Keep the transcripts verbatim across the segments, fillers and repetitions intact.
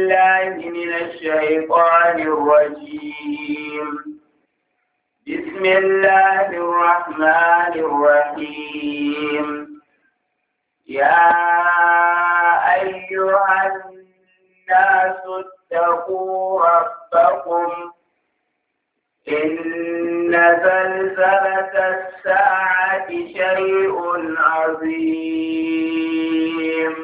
بالله من الشيطان الرجيم. بسم الله الرحمن الرحيم. يا أيها الناس اتقوا ربكم إن زلزلة الساعة شيء عظيم.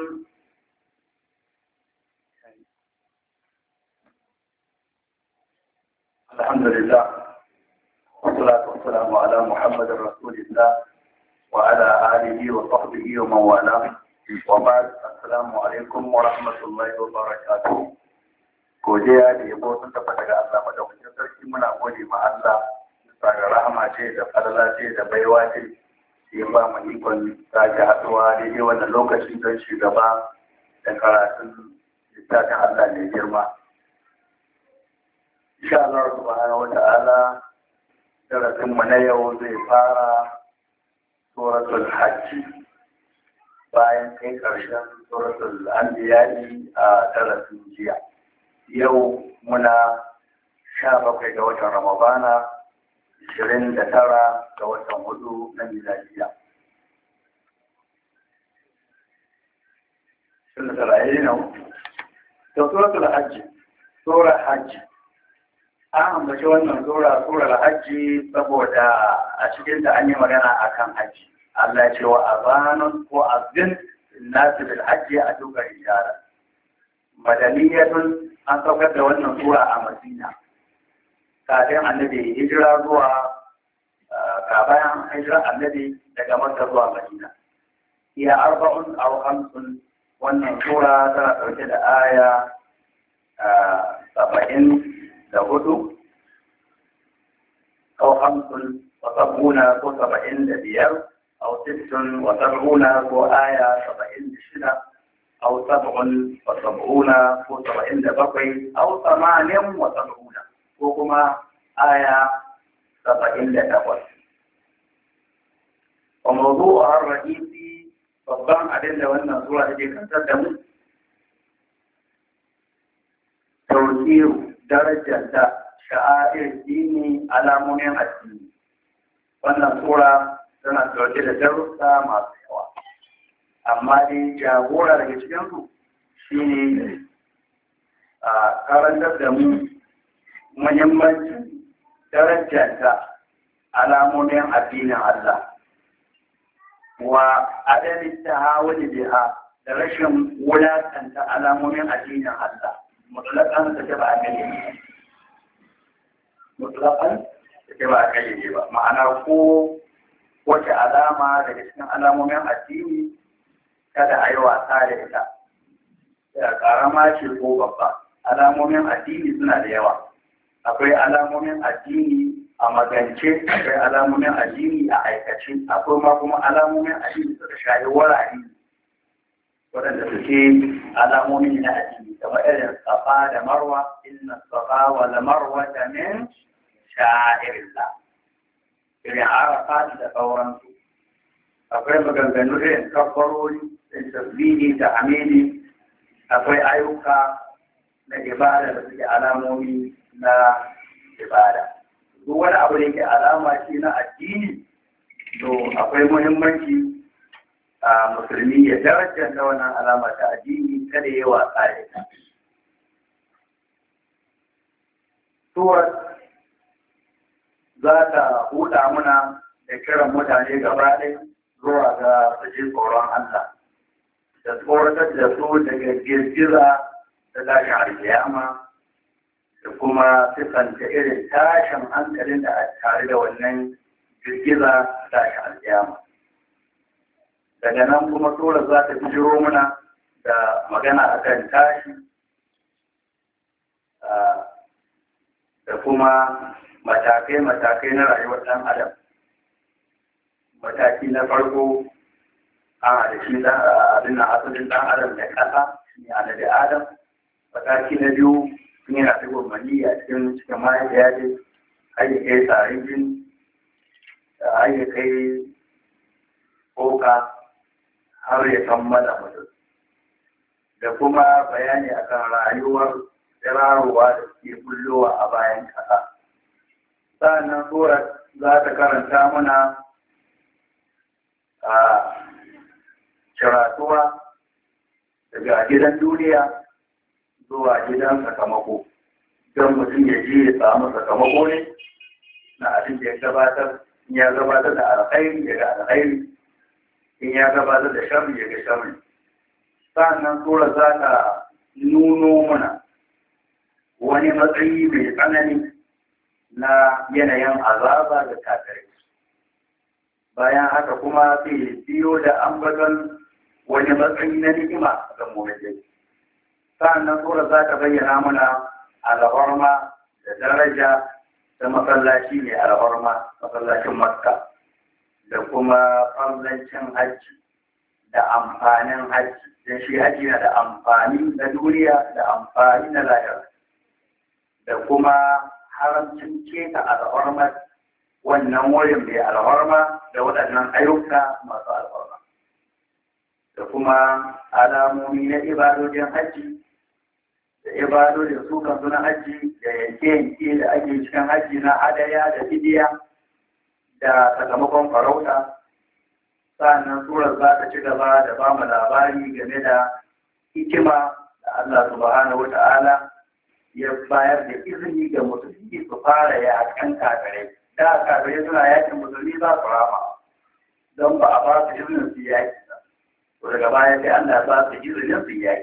الحمد لله والصلاة والسلام على محمد رسول الله وعلى آله وصحبه ومن والاه وبعد. السلام عليكم ورحمة الله وبركاته. godiya da yabo sun tabbata ga Allah madaukakin sarki, muna gode ma Allah bisa ga rahama ce da falala ce da baiwa ce ya ba mu ikon sake haɗuwa daidai wannan lokaci don shugaba da karatun littafin Allah mai girma. Insha Allah subhanahu wa ta'ala darasin mu na yau zai fara suratul hajji bayan kai karshen suratul anbiya a darasin jiya. Yau muna sha bakwai ga watan Ramadana, ishirin da tara ga watan hudu na miladiya. Shin da tsarayi na da suratul hajji, surar hajji. An ambaci wannan sura surar hajji saboda a cikin ta an yi magana akan hajji. Allah ya ce wa azanun ko azin nasu bil hajji a dukkan ijara. Madaniyatun an saukar da wannan sura a Madina. Kafin annabi hijira zuwa ka bayan hijira annabi daga Makka zuwa Madina. Iya arba'un aw khamsun, wannan sura tana dauke da aya saba'in da hudu aw khamsun wa sab'una ko saba'in da biyar aw sittun wa sab'una ko aya saba'in da shida أو سبع وسبعون أو سبعين بقي أو ثمان وسبعون وكما آية سبعين تقوى. وموضوعها الرئيسي babban abin da wannan sura take kantar da mu tausiru darajar da sha'air dini alamomin addini. Wannan sura tana dauke da darussa masu yawa, amma dai jagora daga cikinsu shi ne a karantar da mu muhimmancin darajanta alamomin addinin Allah wa adalin ta hawali biha da rashin wulatanta alamomin addinin Allah mutlaƙan da ta ba a kayyade mutlaƙan da ta ba a kayyade ba, ma'ana ko wace alama daga cikin alamomin addini kada a yi wasa da ita, da ƙarama ce ko babba. Alamomin addini suna da yawa. Akwai alamomin addini a magance, akwai alamomin addini a aikace, akwai ma kuma alamomin addini suka shayi wurare waɗanda suke alamomin na addini, kamar irin safa da marwa, inna safa wa la marwa ta min sha'irillah. Irin arafa da sauransu. Akwai maganganu irin kabbarori da tasbihi da hamidi, akwai ayyuka na ibada da suke alamomi na ibada. Duk wani abu da yake alama ce na addini, to akwai muhimmanci a musulmi ya darajar da wannan alama ta addini, kada ya wasa da ita. Suwar za ta huda muna da kiran mutane gaba ɗaya zuwa ga suje tsoron Allah, da tsoratar da su daga girgiza da tashin alkiyama, da kuma siffanta irin tashin hankalin da a tare da wannan girgiza da tashin alkiyama. Daga nan kuma sura za ta bijiro muna da magana a kan tashi da kuma matakai-matakai na rayuwar ɗan adam. Mataki na farko a da shi abin na asalin ɗan adam da ƙasa, shi ne annabi Adam. Mataki na biyu sun yana ɗigon mani a cikin cikin mahaifiya ce, har ya kai tsarin jini, har ya kai koka, har ya kammala mutum. da kuma bayani akan rayuwar tsirarowa da suke bullowa a bayan ƙasa. Sa'annan surar za ta karanta mana a ciratuwa daga gidan duniya zuwa gidan sakamako, don mutum ya ji ya samu sakamako ne na abin da ya gabatar. In ya gabatar da alkhairi ya ga alkhairi, in ya gabatar da sharri ya ga sharri. Sa'annan sura za ta nuno mana wani matsayi mai tsanani na yanayin azaba da kafirai. Bayan haka kuma sai biyo da ambaton wani matsayi na ni'ima ga mu'minai. Sa'annan sura za ta bayyana mana alhorma da daraja da masallaci ne alhorma, masallacin Makka, da kuma fallancin hajji da amfanin hajji. Don shi hajji na da amfani na duniya da amfani na lahira, da kuma haramcin keta alhormar wannan wurin mai alhorma da waɗannan ayyuka masu alhorma, da kuma alamomi na ibadojin hajji da ibadojin su kansu na hajji da yanke-yanke da ake cikin hajji na hadaya da fidiya da sakamakon farauta. Sa'annan surar za ta ci gaba da ba mu labari game da hikima da Allah subhanahu wata'ala ya bayar da izini ga musulmi su fara yakan kafirai. Da kafirai suna yakin musulmi za su rama, don ba a ba su izinin su yaki ba. To daga baya sai Allah ba su izinin su yaki.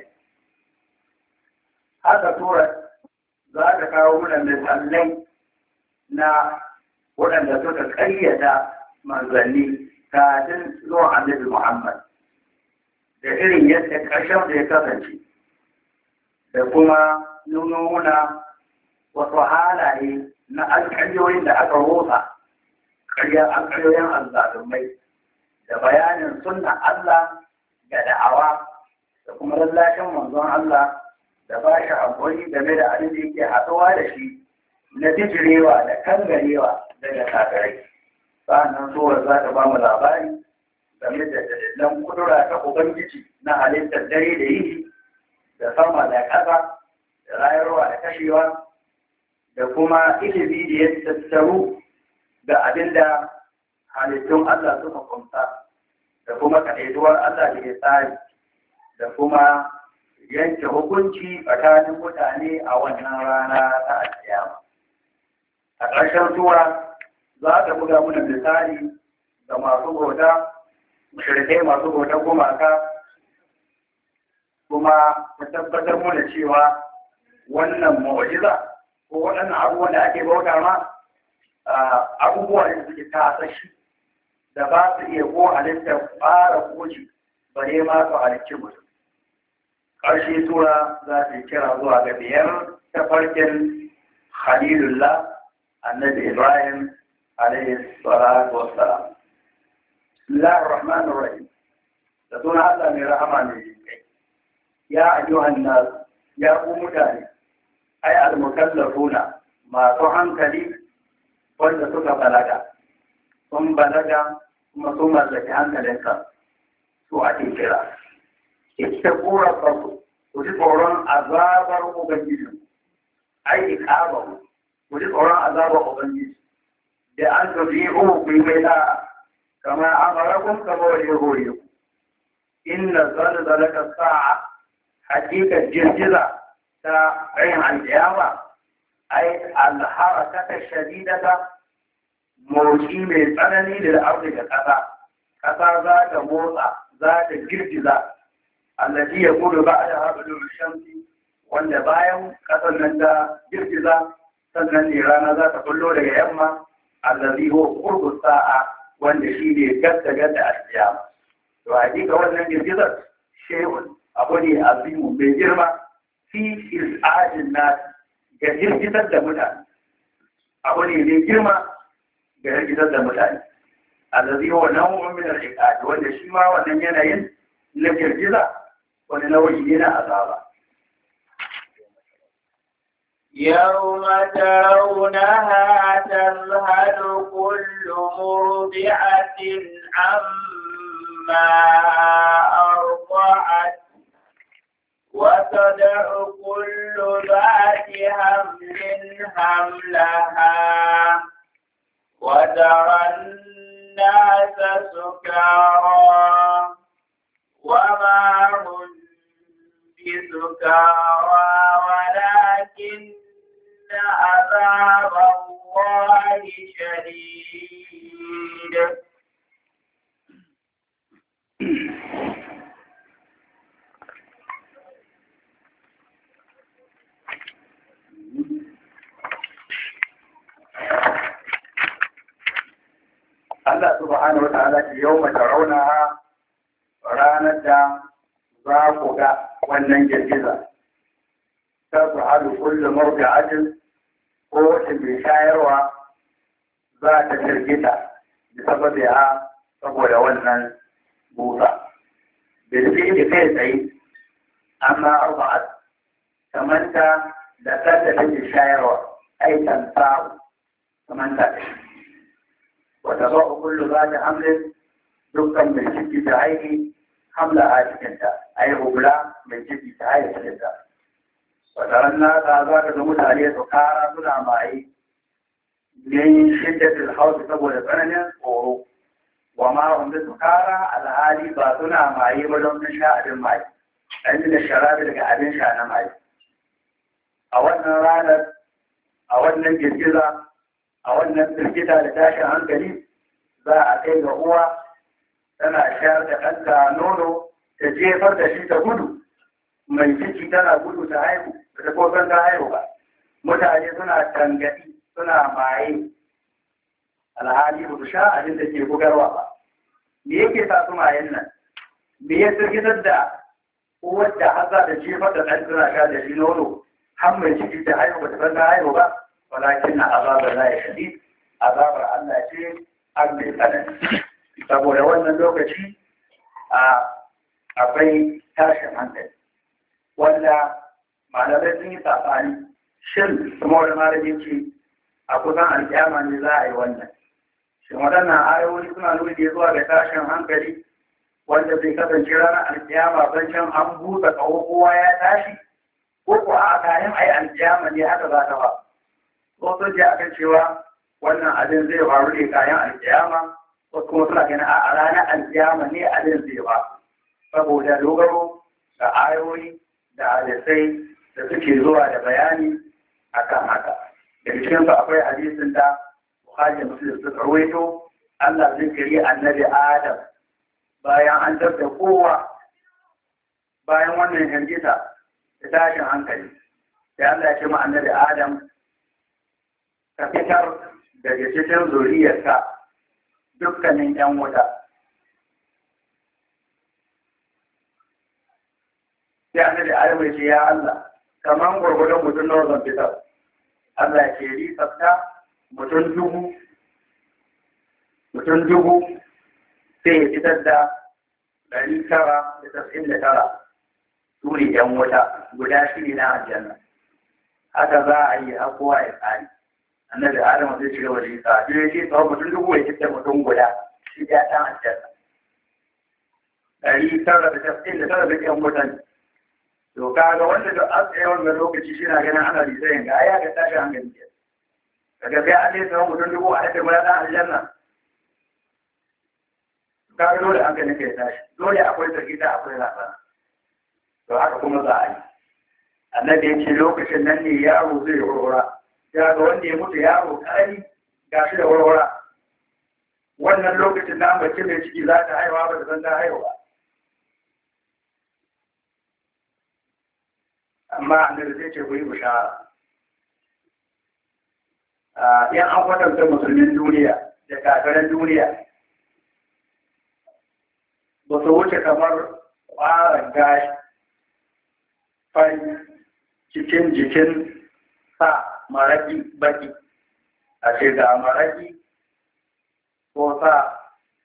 Haka surar za ta kawo mana misalai na waɗanda suka ƙayyada manzanni kafin zuwan Annabi Muhammad, da irin yadda ƙarshen da ya kasance, da kuma nuno muna wasu halaye na alƙaryoyin da aka rosa, ƙaryar alƙaryoyin azzalumai, da bayanin sunna Allah ga da'awa, da kuma lallashin manzon Allah da ba shi haƙuri game da abin da yake haɗuwa da shi na bijirewa da kangarewa daga kafirai. Sa'annan suwar za ta ba mu labari game da dalilan kudura ta Ubangiji na halittar dare da yini, da sama da ƙasa, da rayarwa da kashewa, da kuma ilimi da ya tattaru da abin da halittun Allah suka kumsa, da kuma kaɗaituwar Allah da ya tsari, da kuma yanke hukunci tsakanin mutane a wannan rana ta alkiyama. A ƙarshen sura za ta buga mana misali ga masu bauta, mushrikai masu bautar gumaka, kuma ta tabbatar mana cewa wannan mu'jiza ko waɗannan abubuwan da ake bauta ma abubuwa da suke tasashi da ba su iya ko halittar fara koji bare ma su halicci mutum. Ƙarshe tura za ta kira zuwa ga biyar tafarkin Khalilullah annabi Ibrahim alaihi salatu wassalam. Bismillahir Rahmanir Rahim. Da suna Allah mai rahama mai jinkai. Ya ayyuhan nas, ya ku mutane, ai al-mukallafuna, masu hankali wanda suka balaga, sun balaga kuma sun mallaki hankalinka, su ake kira. Ita kura farko, ku ji tsoron azabar Ubangiji, ai ikabahu, ku ji tsoron azabar Ubangiji, da an tafi uku ku yi mai da'a, kamar amarakun kamar ya hore ku. Inna zalzalaka sa'a, hakikar girgiza ta rayin alƙiyama, ai alharakata shadidata, motsi mai tsanani da arzi da ƙasa. Ƙasa za ta motsa, za ta girgiza, allazi ya kudu ba da haɗu shamsi, wanda bayan ƙasar nan ta girgiza, sannan ne rana za ta kullo daga yamma, allazi ho kurgu sa'a, wanda shi ne gadda gadda alƙiyama. To hakika wannan girgizar shehun abu ne azimu mai girma fi is'ajin nas ga girgizar da mutane. Abu ne mai girma ga girgizar da mutane. Allazi huwa naw'un min al-iqad, wanda shi ma wannan yanayin na girgiza wani nau'i ne na azaba. يوم ترونها تذهل كل مرضعة عما أرضعت وتدع كل ذات حمل حملها وترى الناس سكارى وما هم بسكارى ولكن عذاب الله شديد. Allah subhanahu wa ta'ala ce yau mace raunaha ranar da za ku ga wannan girgiza. Ta su haɗu kullum mawuka ajin ko wacce mai shayarwa za ta girgita da saboda ya saboda wannan busa. Bilfi da kai tsaye, amma arba'at kamanta da sanda take shayarwa aikan sa'u kamanta da shi. وتضع كل ذات حمل دكا من جد تعيه حملها تكنتا أي غبلا من جد تعيه تكنتا وترى الناس هذا كموت عليه سكارى سنع معي من شدة الحوض سبو لفنن قورو وما هم بسكارى على هذه باتنا معي ولم نشاء المعي عندنا الشراب لك عدن شاءنا معي أولنا رانا أولنا الجزيزة a wannan firgita da tashin hankali za a kai ga uwa tana shayar da ɗanta nono ta jefar da shi ta gudu mai ciki tana gudu ta haihu da ta kosan ta haihu ba mutane suna tangaɗi suna maye alhali ba su sha abin da ke bugarwa ba me yake sa su mayen nan me ya firgitar da uwar da haza da jefar da ɗan tana sha da shi nono har mai ciki ta haihu ba ta san ta haihu ba ولكن عذاب الله شديد عذاب الله ce an mai tsanani saboda wannan lokaci akwai tashin hankali wanda malamai sun yi tsafani shin kuma wani malami ce a kusan alƙiyama ne za a yi wannan shin waɗannan ayoyi suna nuni zuwa ga tashin hankali wanda zai kasance ranar alƙiyama bancin an buɗe ƙaho kowa ya tashi ko ko a kayan ai alƙiyama ne haka za ta ba wasu ce akan cewa wannan abin zai faru ne kayan alkiyama wasu kuma suna ganin a ranar alkiyama ne abin zai ba saboda dogaro da ayoyi da hadisai da suke zuwa da bayani akan haka daga cikin su akwai hadisin da Bukhari da Muslim suka rawaito Allah zai kiri annabi Adam bayan an dabda kowa bayan wannan hirgita da tashin hankali sai Allah ya ce ma annabi Adam ka fitar daga cikin zuriyarka dukkanin ‘yan wuta. Sai annabi Adam ya ce, ya Allah, kamar gwargwadon mutum nawa zan fitar. Allah ya ce, risafta mutum dubu, mutum dubu sai ya fitar da ɗari tara da tasa'in da tara su ne ‘yan wuta guda shi ne na aljanna. Haka za a yi abuwa ya tsari. Annabi Adam zai ci gaba da yi sa biyu shi tsawon mutum dubu ya fitar mutum guda shi ya ɗan aljanna. Ɗari tara da tasa'in da tara da ƴan mutane. To kaga wanda da an tsaye wannan lokaci shi na ganin ana lisayin ga ya ga tashi hankali ke. Daga sai an yi tsawon mutum dubu a haifar guda ɗan aljanna. Kaga dole hankali ka ya tashi. Dole akwai sarkita akwai rasa. To haka kuma za a yi. Annabi ya ce lokacin nan ne yaro zai hurhura. Ya ga wanda ya mutu yaro ƙarami ga shi da warwara wannan lokacin da mace mai ciki za ta haihuwa ba da san ta haihuwa amma annabi zai ce ku yi bishara yan an kwatanta musulmin duniya da kafiran duniya ba su wuce kamar ƙwaron gashi fari cikin jikin sa maraki baki a ce ga maraki ko sa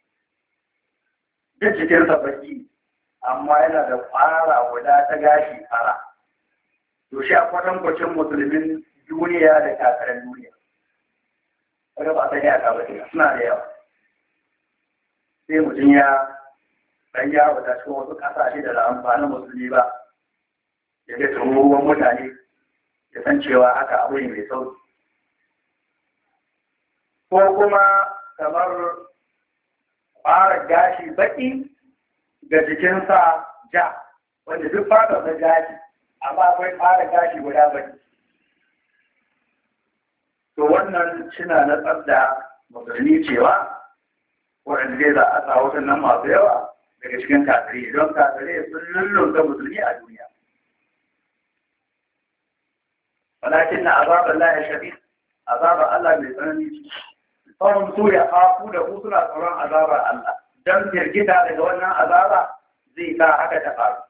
duk jikinsa baki amma yana da fara guda ta gashi fara to shi a kwatankwacin musulmin duniya da kafiran duniya wadda ba sai ya kaba ne suna da yawa sai mutum ya ɗan yawo ta cikin wasu ƙasashe da da amfanin musulmi ba ya ga ruwan mutane ya san cewa haka abu ne mai sauki. Ko kuma kamar fara gashi baki ga jikinsa ja, wanda duk fata da gashi, amma akwai fara gashi guda baki. To wannan shina na tsabda musulmi cewa waɗanda zai za a sa waɗannan masu yawa daga cikin kafirai, don kafirai sun lullunta musulmi a duniya. Walakin na azabar Allah ya shafi, azabar Allah mai tsanani. Sauran su ya hafu da ku suna tsoron azabar Allah, don firgita daga wannan azaba zai sa haka ta faru.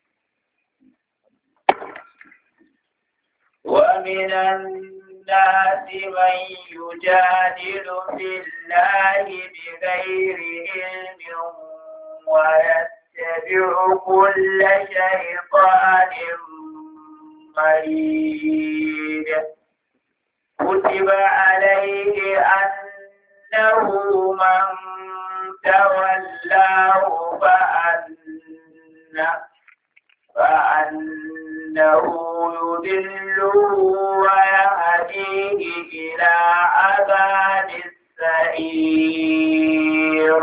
ومن الناس من يجادل في الله بغير علم ويتبع كل شيطان مريد كتب عليه أنه من تولاه فأنه فأنه يضله ويهديه إلى عذاب السعير.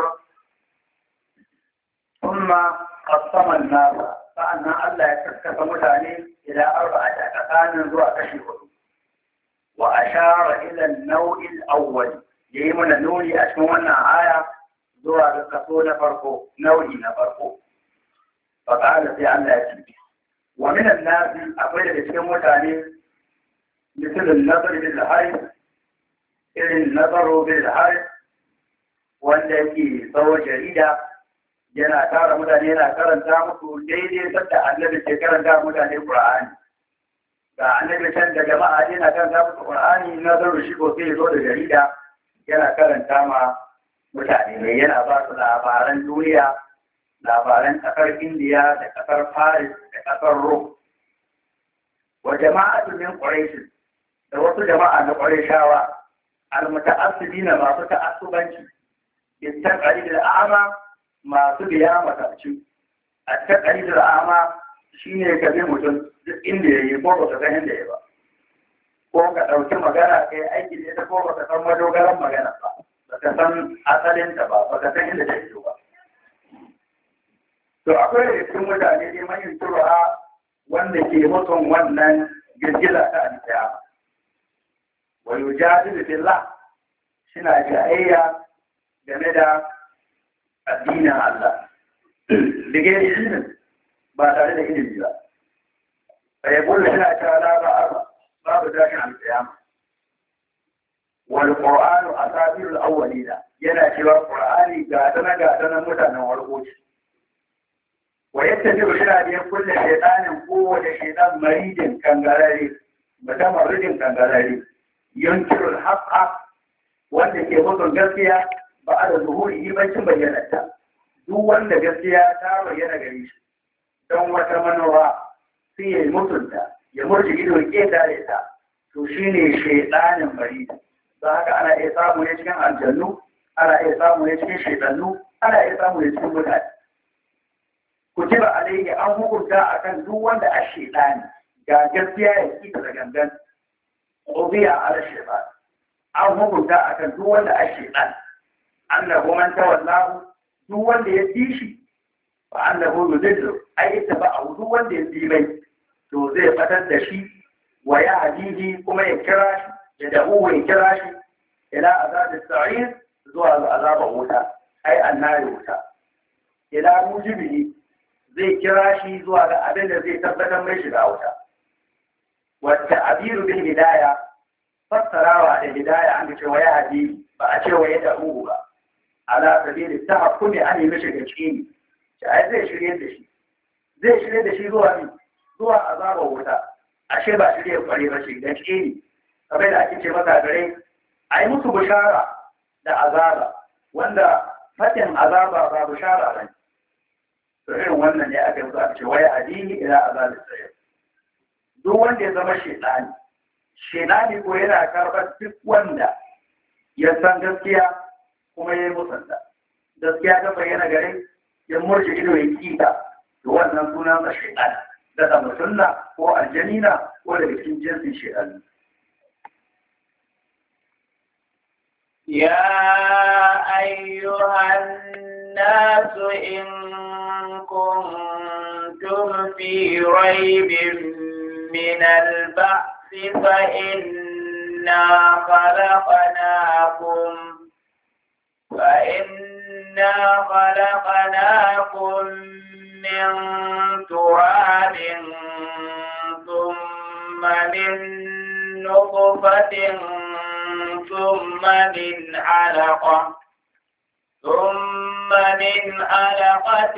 ثم قسم الناس فأن الله يكتب متعني إلى أربعة أقسام ذو كشفه، وأشار إلى النوع الأول يمن النوري أشمونا آية ذو القصون فرقه نوعي نفرقه. فقال في الله يكتب ومن الناس أقول لكم متعني مثل النظر بالحيث إذن النظر بالحيث wanda yake tsawo jarida yana tara mutane yana karanta musu daidai sadda annabi ke karanta mutane Qur'ani. Ga annabi can da jama'a yana karanta musu Qur'ani na zaro shi ko sai zo da jarida yana karanta ma mutane ne, yana ba su labaran duniya, labaran ƙasar Indiya da ƙasar Paris da ƙasar Rome. Wa jama'atu min Quraysh da wasu jama'a na Qurayshawa al-muta'assibina masu ta'assubanci istaqali da a'ma masu biya matabci. At-taqali da a'ma shine ka bi mutum duk inda yayi ko ba ka san inda yayi ba, ko ka dauki magana kai aiki da ita ko ba ka san madogaran magana ba, ba ka san asalin ta ba, ba ka san inda take ba. To akwai da cikin mutane ne manyan turuwa wanda ke mutum wannan girgiza ta alƙiyama. Wa yujadilu fillah, shina jayayya game da addinin Allah. Dige ilimin ba tare da ilimi ba. Sai kullu shina ta la ba babu tashin alƙiyama. Wal Qur'anu asatirul awwalina, yana cewa Qur'ani ga dana ga dana mutanen warko ce. ويتبع شرع كل شيطان قوة شيطان مريد كنغراري متمرد كنغراري ينكر الحق wanda ke mutum gaskiya ba a da zuhuri ibancin bayyanarta, duk wanda gaskiya ta bayyana gare shi don wata manowa sai ya mutunta ya murji ido ya ƙetare ta, to shi ne shaidanin bari. Don haka ana iya samu ne cikin aljannu, ana iya samu ne cikin shaidannu, ana iya samu ne cikin mutane. Kutiba alaihi an hukunta akan duk wanda a shaidani ga gaskiya ya kita da gangan, ubiya ala shaitan. An hukunta akan duk wanda a shaitan, annahu man tawallahu, duk wanda ya bi shi, fa annahu yudillu, ai ita ba a duk wanda ya bi mai to zai fatar da shi, wa ya hadihi kuma ya kira shi, ya da'u ya kira shi ila azabis sa'ir, zuwa azabar wuta, ai annari wuta. Ila mujibihi, zai kira shi zuwa ga abin da zai tabbatar mai shiga wuta. Wata abiru bin hidaya, fassarawa da hidaya an ce wa ya hadi ba a ce wa ya da'u ba. Ala sabili ta hakumi an yi mishi gaske ne. Shi ai zai shirye da shi. Zai shirye da shi zuwa ne, zuwa azabar wuta. Ashe ba shirye kware ba shi gaske ne. Kamar da ake ce maka gare, ai musu bishara da azaba, wanda fatin azaba ba bishara ba ne. To irin wannan ne aka yi a ce waya adini ila azabis sa'ir. Duk wanda ya zama shedani, shedani ko yana karɓar duk wanda ya san gaskiya kuma ya yi musanta. Gaskiya ta bayyana gare ya murje ido ya kita, to wannan sunan sa shedani. da mutum na ko aljani na ko daga cikin jinsin shekaru. يا أيها الناس إن كنتم في ريب من البعث فإنا خلقناكم فإنا خلقناكم من تراب ثم من نطفة ثم من علقة ثم من علقة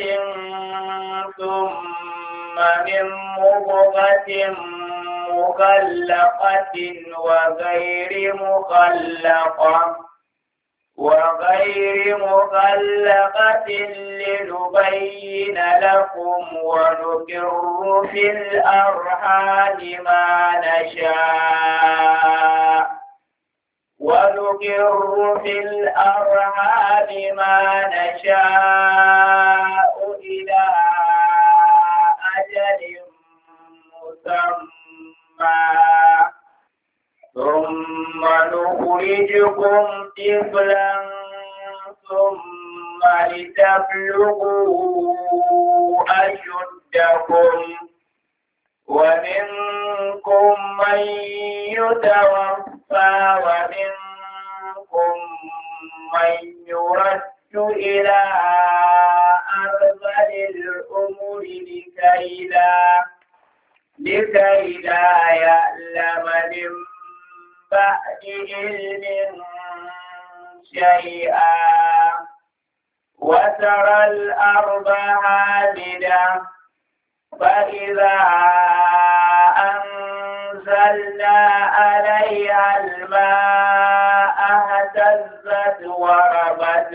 ثم من مضغة مخلقة وغير مخلقة وغير مخلقة لنبين لكم ونقر في الأرحام ما نشاء ونقر في الأرحام ما نشاء إلى أجل مسمى ثم نخرجكم طفلا ثم لتبلغوا أشدكم ومنكم من يتوفى ومنكم من يرد إلى أرذل الأمور لكي لا لكي لا يعلم من بعد علم شيئا وترى الأرض هامدة فإذا أنزلنا عليها الماء اهتزت وربت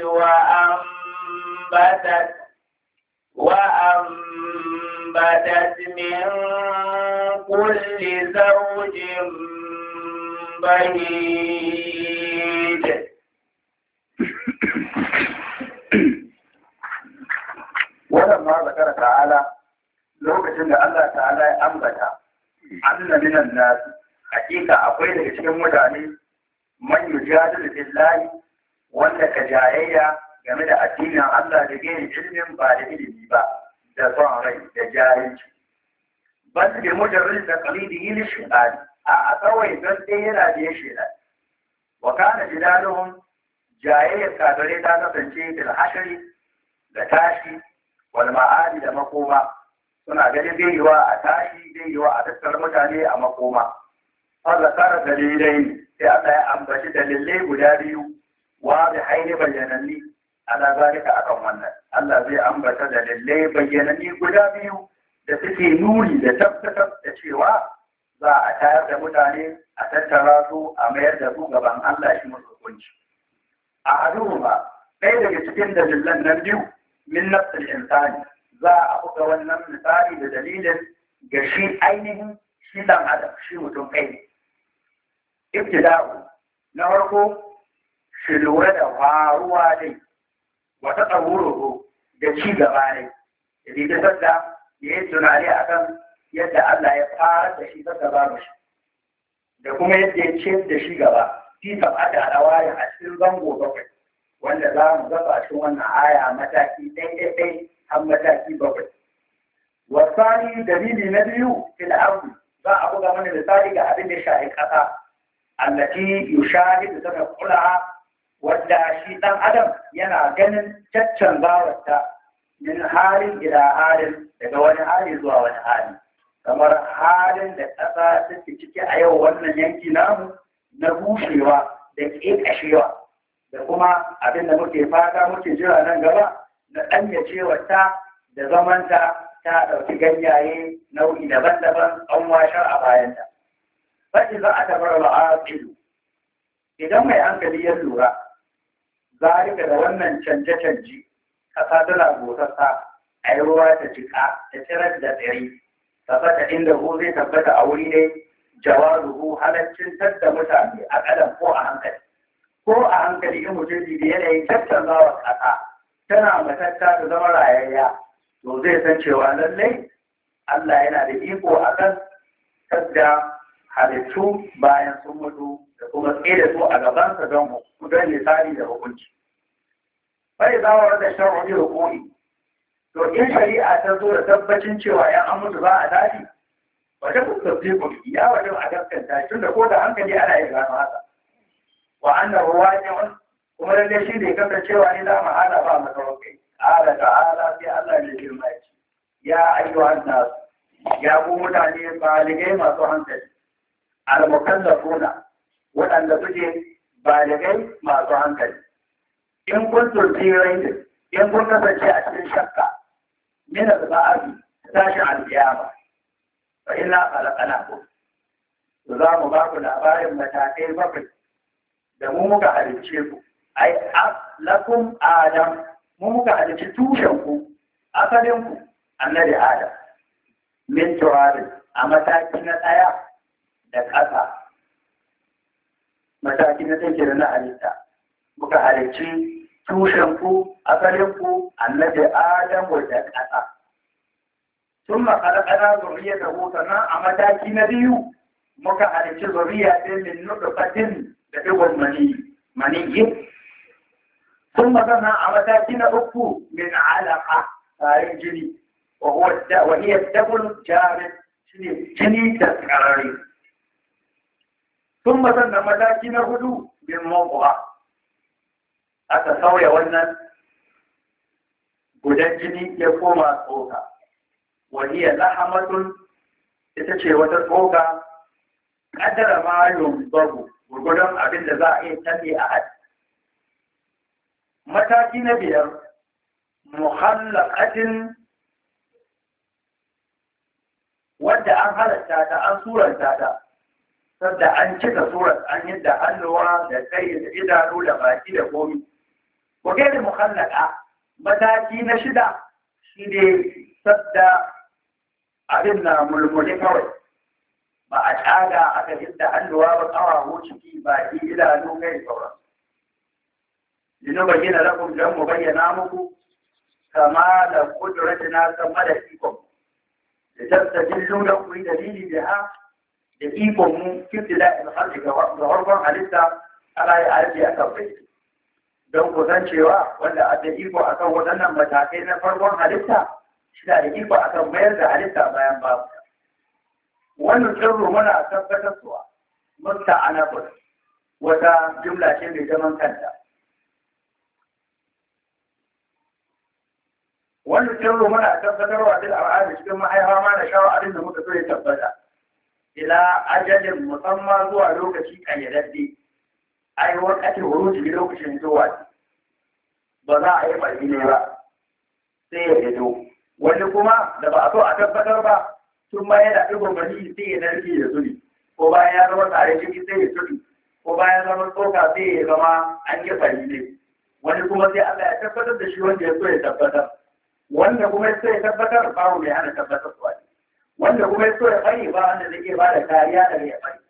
وأنبتت وأنبتت من كل زوج بهيج. ولما ذكر تعالى lokacin da Allah ta'ala ya ambata anna minan nas hakika akwai daga cikin mutane man yujadilu billahi wanda ka jayayya game da addinin Allah da gani ilimin ba da ilimi ba da son rai da jahilci bal bi mujarrid taqlidihi li shaytan a kawai don dai yana da shaytan wa kana jidaluhum jayayya kadare ta kasance bil hashri da tashi wal ma'adi da makoma suna ganin zai yiwa a tashi zai yiwa a tattara mutane a makoma. Allah kara dalilai sai Allah ya ambaci dalilai guda biyu wa bi haini bayyananni ala zalika akan wannan. Allah zai ambata dalilai bayyananni guda biyu da suke nuni da tabbatar da cewa za a tayar da mutane a tattara su a mayar da su gaban Allah shi musu hukunci. A haduhuma ɗaya daga cikin dalilan nan biyu min nafsil insani za a buga wannan misali da dalilin ga shi ainihin shi dan adam shi mutum kai ne. Ibtida'u na farko shi lura da faruwa dai wata tsaruro da ci gaba ne. Idan ta sadda ya yi tunani akan yadda Allah ya fara da shi sadda ba shi da kuma yadda ya ce da shi gaba fi saba da alawarin a cikin zango bakwai wanda za mu gaba a cikin wannan aya mataki ɗai-ɗai har mataki bakwai. Wasani dalili na biyu fil ardi za a buga mana misali ga abin da ya shahi ƙasa allati yushahidu tanaqqulaha wadda shi dan adam yana ganin caccanzawarta min halin ila halin daga wani hali zuwa wani hali kamar halin da ƙasa take ciki a yau wannan yanki namu na bushewa da ƙeƙashewa da kuma abin da muke fata muke jira nan gaba na ɗanyacewarta da zamanta ta ɗauki ganyaye nau'i daban-daban an washar a bayanta. Faɗi za a tabar ba'aƙilu. Idan mai hankali ya lura, zalika da wannan canje-canje, ƙasa tana busassa, a yi ruwa ta jiƙa, ta tsirar da tsiri, tabbata inda ko zai tabbata a wuri ne, jawazuhu halaccin tadda mutane a ƙadan ko a hankali. Ko a hankali in mutum da yanayin tattanzawar ƙasa, tana matatta da zama rayayya to zai san cewa lallai Allah yana da iko akan kadda halittu bayan sun mutu da kuma tsaye da su a gabansa don don misali da hukunci. Bai zawar da shar'u bi hukumi. To in shari'a ta zo da tabbacin cewa ‘yan an mutu ba a tashi, wata kusurfi ku ya wajen a gaskanta tun da ko da hankali ana yin gano haka. Wa annan ruwa ne kuma lalle shi ne kasancewa ne za mu hada ba masaraukai. Ala ta'ala sai Allah ne girma ya ce, ya ayyuhan nasu, ya ku mutane baligai masu hankali, al-mukallafuna waɗanda suke baligai masu hankali. In kun turfi rainin, in kun kasance a cikin shakka, min al-ba'abi tashin al-qiyama, fa inna khalaqnakum. To za mu ba ku labarin matakai bakwai da mu muka halicce ku. Ai lakum Adam, mu muka halicci tushen ku, asalin ku, annabi Adam. Min turabin a mataki na ɗaya da ƙasa. Mataki na take da na halitta. Muka halicci tushen ku, asalin ku, annabi Adam da ƙasa. Sun makalakana zuriya da hutana a mataki na biyu muka halicci zuriya ɗin min nuɗufatin da ɗigon mani, maniyi. Sun magana a mataki na uku min alaƙa tsarin jini. وهي الدم الجارد جني تسكرري ثم ظن متاكين هدو بالموضوع أتصوي ونن gudan jini ya koma tsoka wani ya lahamatun ita ce wata tsoka ƙaddara mayun babu gurgudan abin da za a iya talle a haɗi. Mataki na biyar muhallaqatin wadda an halatta ta an suranta ta sadda an cika surat an yadda hannuwa da kai da idanu da baki da komi ko kai da muhallaka mataki na shida shi ne sadda abin na mulmuli kawai ba a tsaga aka yadda hannuwa ba kawawo ciki baki idanu kai sauran linu bayyana lakum dan mu bayyana muku kama da kudratina kama da ikon لتستدلوا لكم دليل بها لإيكم في ابتداء الخلق وغربا حديثا على يعرف أكبر don ku san cewa wanda a da iko akan waɗannan matakai na farkon halitta shi da iko akan mayar da halitta bayan babu wannan tsirro muna tabbatar suwa mutta anabur wata jumla ce mai zaman kanta wannan tsirro muna tabbatarwa da al'ada cikin mahaifa ma da shawa abin da muka so ya tabbata ila ajalin musamman zuwa lokaci kayyadadde ai wakati wuruji lokacin zuwa ba za a yi bari ne ba sai ya fito wani kuma da ba a so a tabbatar ba tun ma yana ɗigon bani sai ya narke da zuri ko bayan ya zama tare ciki sai ya zuri ko bayan zama tsoka sai ya zama an yi bari ne wani kuma sai Allah ya tabbatar da shi wanda ya so ya tabbatar wanda kuma ya so ya tabbatar ba mai hana tabbatar su wani wanda kuma ya so ya bari ba wanda zai iya ba da kariya daga ya bari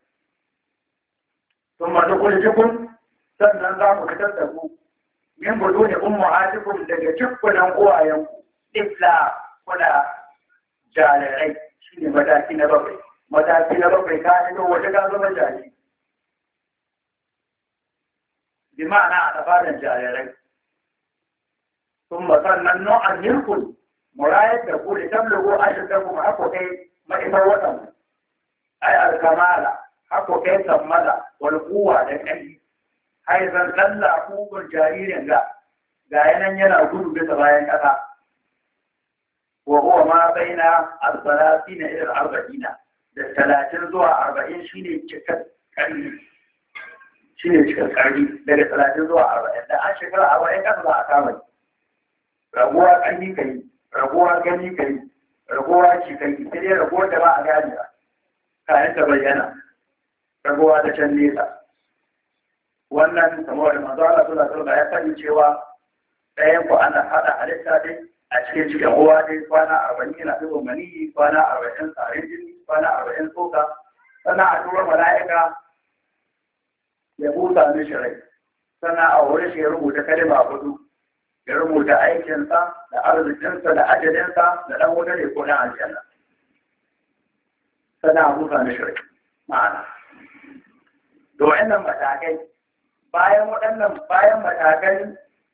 ثم نخرجكم sannan za mu fitar da ku min budu ne ummu hatikum daga cikkunan uwayenku ifla kuna jarirai shi ne mataki na bakwai mataki na bakwai ka fito waje ka zama jari bi ma'ana a tafarin jarirai sun sannan nau'an yirkun murayar da ku da tablago a shirka kuma hako kai ma'isar watan ai alkamala hako kai kammala wal kuwa da ƙarfi hai zan kalla kugun jaririn ga ga yanan yana gudu bisa bayan ƙasa wa huwa ma baina al-thalathina ila al-arba'ina da talatin zuwa arba'in shine cikar ƙarfi shine cikar ƙarfi daga talatin zuwa arba'in da an shekara arba'in kasa za a kama raguwa ƙarfi kai raguwa gani kai raguwa ci kai sai dai raguwar da ba a gane ba kayan ta bayyana raguwa ta can nesa wannan kamar da manzo Allah sallallahu alaihi ya sani cewa ɗayan ku ana hada halitta dai a cikin cikin uwa dai kwana arba'in yana duba maniyi kwana arba'in tsarin jini kwana arba'in tsoka sannan a tura mala'ika ya busa mishi rai sannan a wuri shi ya rubuta kalma hudu ya rubuta aikinsa da arzikinsa da ajalinsa da ɗan wuta ne ko na aljanna sannan a busa na shirki ma'ana da waɗannan matakai bayan waɗannan bayan matakan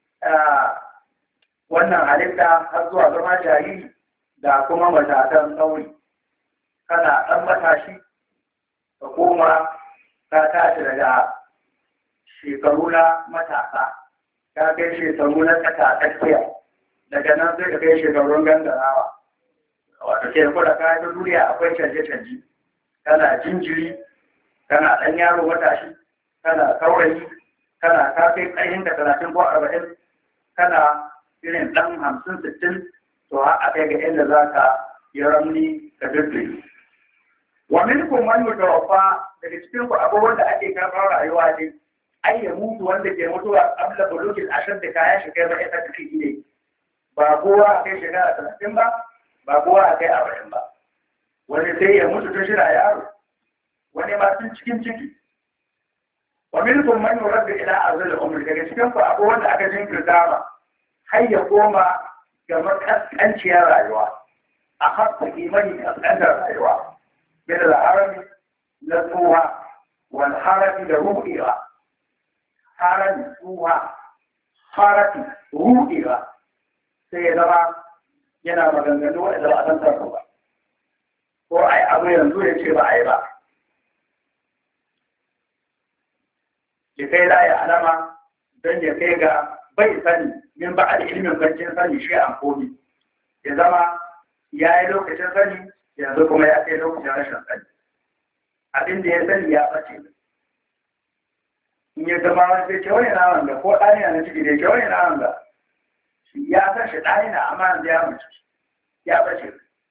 wannan halitta har zuwa zama jariri da kuma matakan sauri kana ɗan matashi ka koma ka tashi daga shekaru na matasa ka kai shekaru na tsakatsakiya daga nan sai ka kai shekarun gangarawa wato ke kuda kayan duniya akwai canje-canje kana jinjiri kana ɗan yaro matashi kana saurayi kana ka kai ƙarfin da talatin ko arba'in kana irin ɗan hamsin sittin to har a kai ga inda za ka yi ramni ka dubbe. Wa minkum man yutawaffa daga cikin ku abubuwan da ake karɓar rayuwa ne ai ya mutu wanda ke mutuwa qabla bulugil ashad da kayan shi kai ba ita take ne ba kowa a kai shekara talatin ba ba kowa a kai arba'in ba wani sai ya mutu tun shira yaro wani ma tun cikin ciki. Wa minkum man yuraddu ila arzil umri daga cikin ku abubuwan da aka jinkirta ba har ya koma ga makaskanciyar rayuwa a haƙƙa imani kaskantar rayuwa bin al'arami na tsoha wal harafi da ruɗewa harami tsoha harafi ruɗewa sai ya zama yana maganganu wanda ba a san sarfa ba ko ai abu yanzu ya ce ba a yi ba ya kai la ya alama don ya kai ga bai sani min ba a da ilimin kwanciyar sani shi an komi ya zama ya yi lokacin sani yanzu kuma ya kai lokacin rashin sani abin da ya sani ya ɓace in ya zama wani sai ce wani naman da ko ɗani na ciki da ke wani naman da ya san shi ɗani na amma yanzu ya mace ya ɓace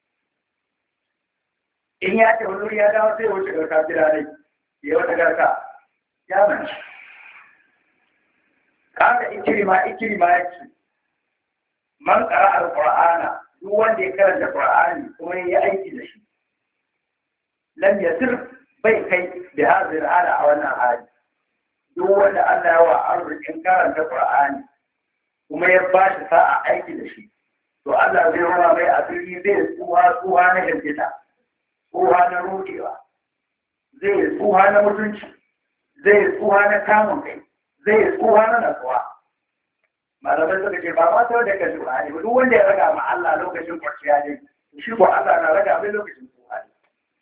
in ya ce wani ya dawo sai wuce garka gida ne ya wata garka ya mace kaga ikirima ikirima yake man qara alqur'ana duk wanda ya karanta qur'ani kuma ya aiki da shi lam yasir bai kai da hazir ala a wannan hali duk wanda Allah ya wa arzikin karanta qur'ani kuma ya ba shi sa'a aiki da shi to Allah zai rama mai asiri zai tsuha tsuha na hirgita tsuha na rudewa zai tsuha na mutunci zai tsuha na kamun kai zai tsuha na natsuwa malamai suka ce ba ma ta da kashi ba ne duk wanda ya raga ma Allah lokacin kwanciya ne shi ko Allah na raga mai lokacin tsuha ne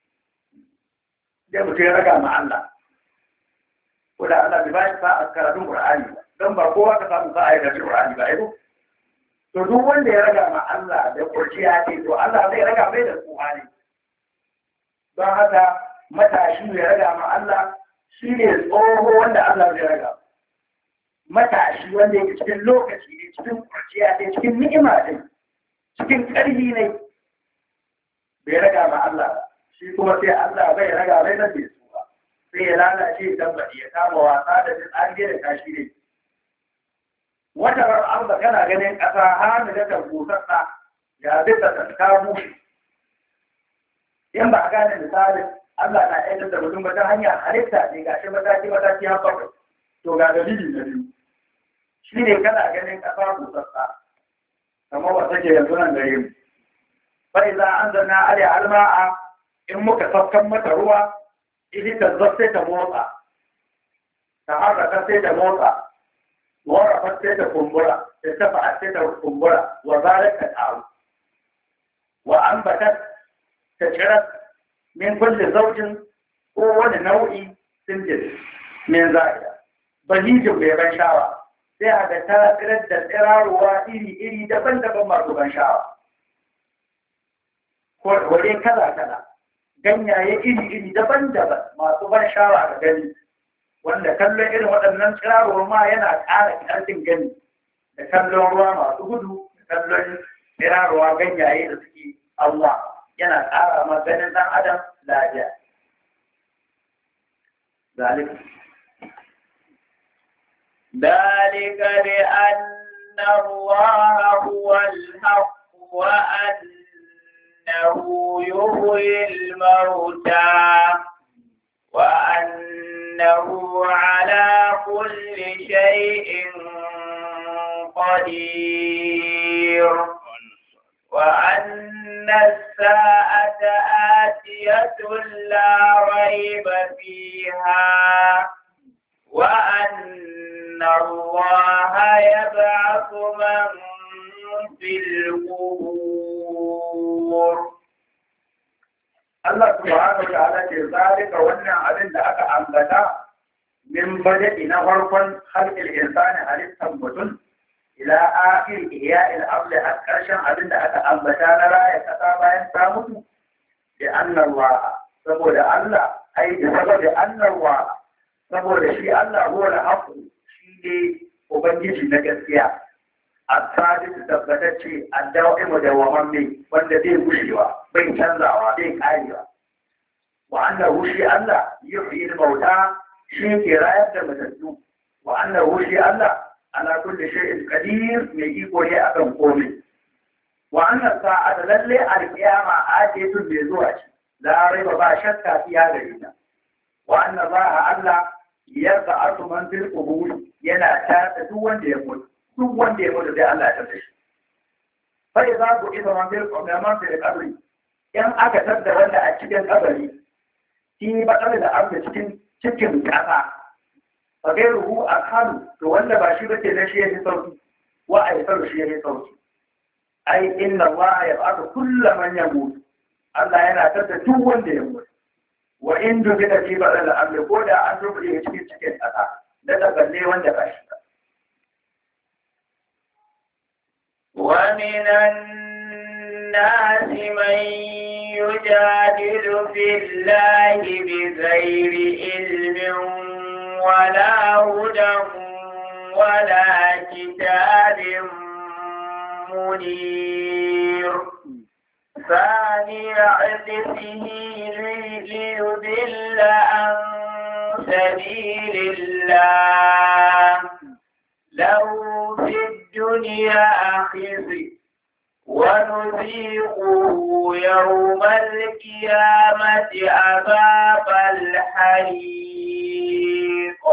dai mutum ya raga ma Allah ko da Allah bai ba shi sa'a karatun Qur'ani ba don ba kowa ka samu sa'a ya karatun Qur'ani ba ai ko to duk wanda ya raga ma Allah da kwanciya ne to Allah zai raga mai da tsuha ne don haka matashi ya raga ma Allah shi ne tsoho wanda Allah zai raga matashi wanda yake cikin lokaci ne cikin kurciya ne cikin ni'ima ne cikin ƙarfi ne bai raga ma Allah ba shi kuma sai Allah bai raga bai nan bai su ba sai ya lalace dan bari ya kama wasa da tsarge da kashi ne wata ran arba kana ganin ƙasa hamila da busassa ya bisa ta bushe in ba a gane misalin Allah na aikata da mutum ba ta hanyar halitta ne gashi mataki mataki har bakwai to ga dalili na biyu shi ne kana ganin ƙasa busassa kamar wata ke yanzu nan gare mu bai za an zanna ale alma'a in muka safkan mata ruwa idan ta zafi ta motsa ta harraka sai ta motsa warrafa sai ta kumbura ta tafa sai ta kumbura wa zalika ta'aru wa ambatat ta cira min kulli zawjin ko wani nau'i sinjil min zaida bahijin bai ban shawa sai a ga ta tsirar da tsirarwa iri-iri daban-daban masu ban sha'awa. Ware kala-kala, ganyaye iri-iri daban-daban masu ban sha'awa ga gani, wanda kallon irin waɗannan tsirarwa ma yana ƙara ƙarfin gani, da kallon ruwa masu gudu, da kallon tsirarwa ganyaye da suke Allah yana ƙara ma ganin ɗan adam lafiya. Zalika. ذلك بأن الله هو الحق وأنه يحيي الموتى وأنه على كل شيء قدير وأن الساعة آتية ريب فيها وأن الله يبعث من في القبور. Allah subhanahu wa ta'ala ce zalika wannan abin da aka ambata min bada'i na farkon halqil insani halittan mutum ila akhir ihya'il ardi har karshen abin da aka ambata na raya kasa bayan ta mutu da annallaha saboda Allah ai da saboda annallaha saboda shi Allah huwa al-haqq shi ne ubangiji na gaskiya الثالث tabbatacce adda'imu da wamamme wanda bai gushewa bai canzawa bai karewa wa annahu shi Allah yuhyi al-mauta shi ke rayar da matattu wa annahu shi Allah ala kulli shay'in qadir mai iko ne akan komai wa anna sa'ata lalle al-qiyama atiyatun bi zuwa ce la raiba ba shakka fiya da ita wa anna Allah yab'athu man fil qubur yana tada duk wanda ya mutu duk wanda ya mutu sai Allah ya tafi shi. Sai za ku isa man bil qiyamah fil qabri. In aka tada wanda a cikin kabari, shi ba tare da abu cikin cikin kasa. Fa gairuhu akhalu to wanda ba shi bace na shi yake sauki. Wa ai faru shi yake sauki. Ai inna Allah yab'athu kullu man yamut. Allah yana tada duk wanda ya mutu. Wa in dubita fi badal al-amr ko da an rubuce cikin cikin kasa. Da balle wanda ba shi. ومن الناس من يجادل في الله بغير علم ولا هدى ولا كتاب منير ثاني عطفه ليضل عن سبيل الله له في الدنيا خزي ونذيقه يوم القيامة عذاب الحريق.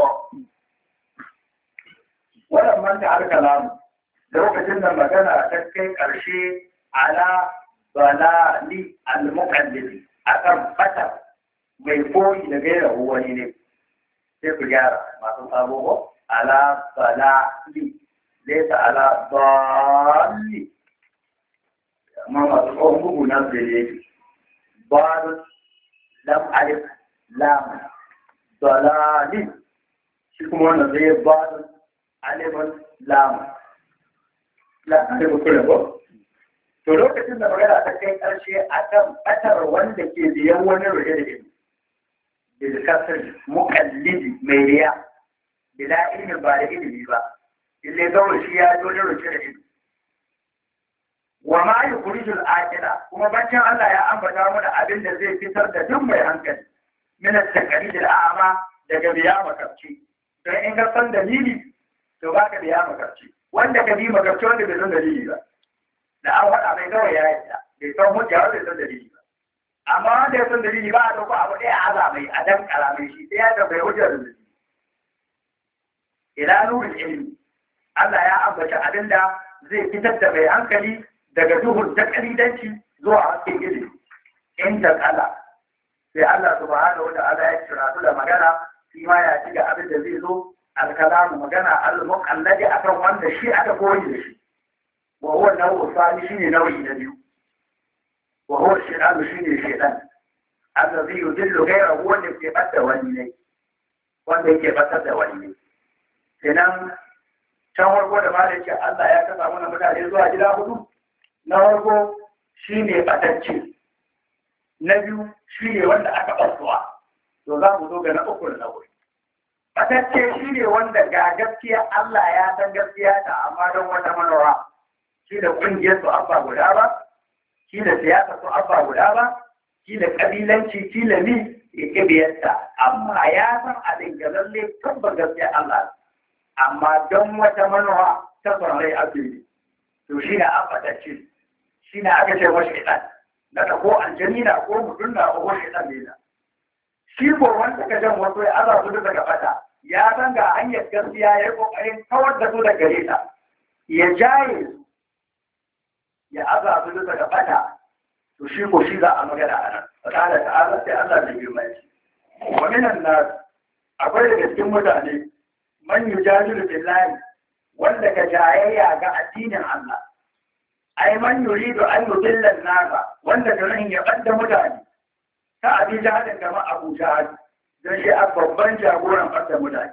ولما جعل كلام لو كتبنا مكان تكي قرشي على ضلال المقلد أكم فتر ميفوي لغيره هو نيني كيف جارة ما تصابوه على ضلال ليس على ضال ما مصروفه نزل ضال لم ألف لام ضلال شكم نزل ضال ألف لام لا ألف كله to lokacin da magana ta kai ƙarshe akan ɓatar wanda ke biyan wani rage da ilimi bil kasr muqallidi mai riya bila ilmi ba da ilimi ba ille kawai shi ya zo da rufe da ilimi wa ma yukhrijul aqila kuma baccin Allah ya ambata mana abin da zai fitar da duk mai hankali min at-taqlid al-a'ma daga biya makarci don in ka san dalili to baka biya makarci wanda ka bi makarci wanda bai san dalili ba da an faɗa mai kawai ya yadda bai san hujja wanda bai san dalili ba amma wanda ya san dalili ba a dauko abu ɗaya a aza mai a dan kalamai shi sai ya tambayi hujjar da dalili ila nurul ilmi Allah ya ambata abin da zai fitar da mai hankali daga duhun takalidanci zuwa hasken ilimi inda kala sai Allah subhanahu wa ta'ala ya kira su da magana shi ma ya ci ga abin da zai zo alkalamu magana al-muqalladi akan wanda shi aka koyi da shi wa huwa nau'u sani shine nau'i na biyu wa huwa shaytan shine shaytan allazi yudillu ghayrahu wanda ke bada wani ne wanda yake batar da wani ne kenan can farko da ma ce Allah ya kasa mana mutane zuwa gida hudu na farko shine batacce na biyu shine wanda aka basuwa to za mu zo ga na uku da na hudu batacce shine wanda ga gaskiya Allah ya san gaskiya ta amma don wata manowa shi da kungiyar su abba guda ba shi da siyasa su abba guda ba shi da kabilanci shi da ni ya biyarta amma ya san abin ga lalle tabbar gaskiya Allah amma don wata manowa ta rai asiri to shi na afatacce shi na aka ce wa shaitan na ta ko aljani na ko mutum na ko shaitan ne na shi ko wanda ka jan wato ya aza su daga fata ya san ga hanyar gaskiya ya yi kokarin kawar da su daga gare ta ya jaye su ya aza su daga fata to shi ko shi za a magana a nan ta'ala ta'ala sai Allah da girma shi wa minan nas akwai daga cikin mutane man yujadilu billahi wanda ka jayayya ga addinin Allah ai man yuridu an yudilla an-nas wanda da rahin ya bada mutane ta abi jahadin kama Abu Jahal don shi a babban jagoran bada mutane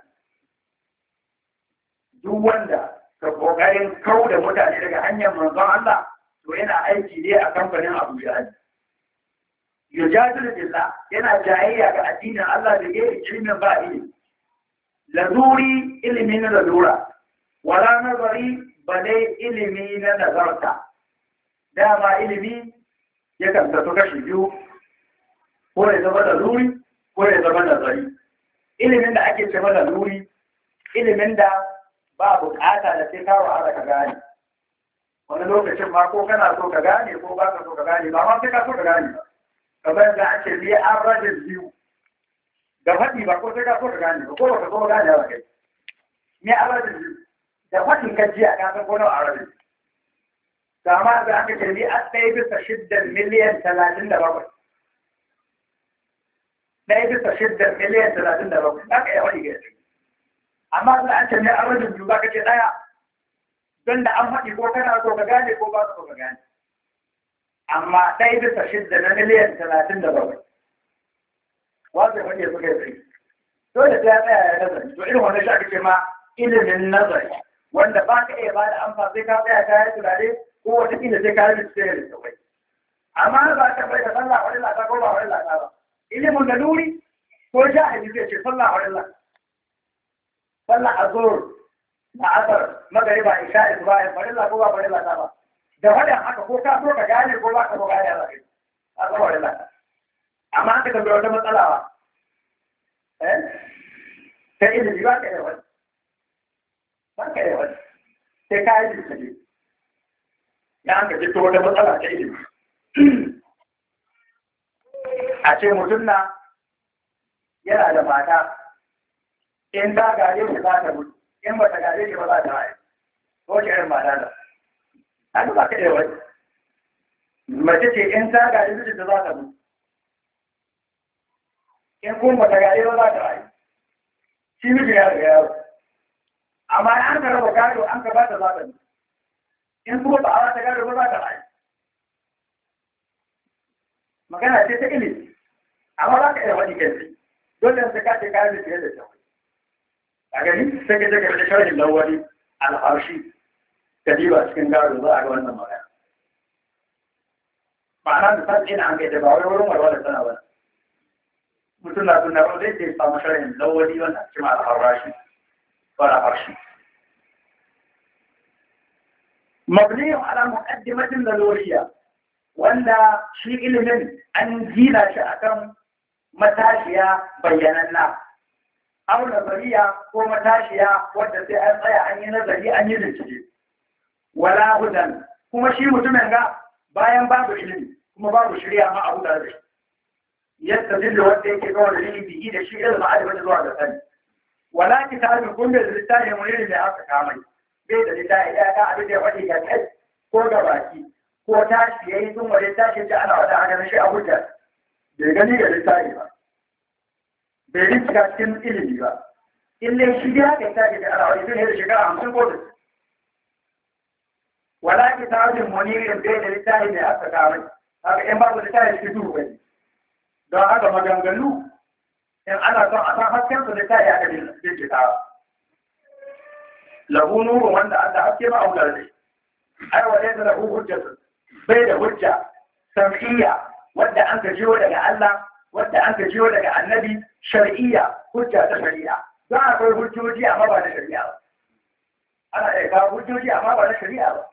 duk wanda ka kokarin kau da mutane daga hanyar manzon Allah to yana aiki ne a kamfanin Abu Jahal yujadilu billah yana jayayya ga addinin Allah da yake ilmin ba ilimi lazuri ilimi na lalura wala nazari bale ilimi na nazarta dama ilimi yakan tafi kashi biyu ko ya zama laluri ko ya zama nazari ilimin da ake ce mana laluri ilimin da ba bukata da sai kawo ara ka gane wani lokacin ma ko kana so ka gane ko ba ka so ka gane ba ma sai ka so ka gane ba kamar da ake biya an rajin biyu da faɗi ba ko sai ka so ka gane ba ko ba ka so ka gane ba kai ne an rajin biyu da faɗin gajiya ka san ko nawa a rajin kama da aka ce ni a ɗaya bisa shiddan miliyan talatin da bakwai ɗaya bisa shiddan miliyan talatin da bakwai za ka iya faɗi gajiya amma da an ce ne an rajin biyu ba ka ce ɗaya don da an faɗi ko kana so ka gane ko ba ka so ka gane amma ɗaya bisa shidda na miliyan talatin da bakwai wasu wanda ya suka yi tsaye dole sai ya tsaya ya nazari to irin wannan shi aka ce ma ilimin nazari wanda ba ka iya ba da amsa sai ka tsaya ka yi tunare ko wata kila sai ka yi bincike da littattafai amma ba ka bai da sallah wani lata ko ba wani lata ba ilimin da nuri ko jahili zai ce sallah wani lata sallah azur na asar magariba isha isba'in wani lata ko ba wani lata ba da wadan haka ko ka so ka gane ko ba ka so gane ba kai a tsawon da lata amma an ka tambaye wata matsala ba eh ta ilimi ba ka yi wani ba ka yi wani sai ka yi bincike ya an ka jito wata matsala ta ilimi a ce mutum na yana da mata in ta gare shi za ta mutu in ba ta gare shi ba za ta rayu ko shi irin mata da haka ba ka wani mace ce in ta gari mijinta za ta mutu in kuma ta gari ba za ta rayu shi miji ya riga yaro amma an ka raba gado an ka ba ta za ta mutu in kuma ba a ta gado ba za ta rayu magana ce ta ilimi amma za ka iya wani kai dole sai ka ce kayan da fiye da kyau a gani sai ka je ka da sharhin lawali al-arshi kadiba cikin gado za a ga wannan magana ma'ana da san ina an gaida ba wai wurin warwa da sana ba mutum na sunna ba zai ce samu sharhin lawali wannan cikin al-arashi wala arshi mabni ala muqaddimatin laluriya wanda shi ilimin an gina shi akan matashiya bayyananna aw nazariya ko matashiya wadda sai an tsaya an yi nazari an yi bincike wala hudan kuma shi mutumin ga bayan babu ilimi kuma babu shari'a ma abu da shi yadda dillo wanda yake ga wani ilimi da shi ilmi ma'arifa zuwa ga sani wala kitabun kun da littafi mun ilimi da aka kamai bai da littafi ya ga abin da ya faɗi ga kai ko ga baki ko tashi yayi tun wani tashi da ana wada aka shi a hujja bai gani da littafi ba bai rinka cikin ilimi ba illai shi ya ga tashi da ana wani da shekara hamsin ko da wala kitabun munirin bai da littafi da aka kamai haka in babu littafi shi duhu bai don haka maganganu in ana son a san hasken su littafi aka bincika lahu nurun wanda an da haske ma aular ne ai wa laysa lahu hujjatun bai da hujja sam'iyya wadda an ka jiyo daga Allah wadda an ka jiyo daga annabi shar'iyya hujja ta shari'a za a kai hujjoji amma ba na shari'a ba ana iya kawo hujjoji amma ba na shari'a ba